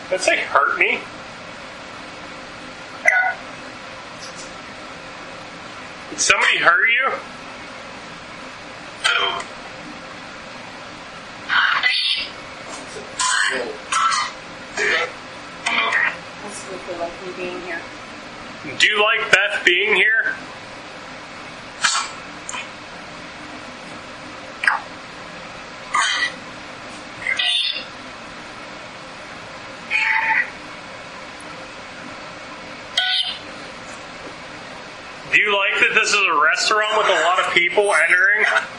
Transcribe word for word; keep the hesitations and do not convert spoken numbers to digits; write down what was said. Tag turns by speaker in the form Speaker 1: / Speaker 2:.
Speaker 1: Did it say hurt me? Did somebody hurt you?
Speaker 2: This would feel like me being here.
Speaker 1: Do you like Beth being here? Do you like that this is a restaurant with a lot of people entering?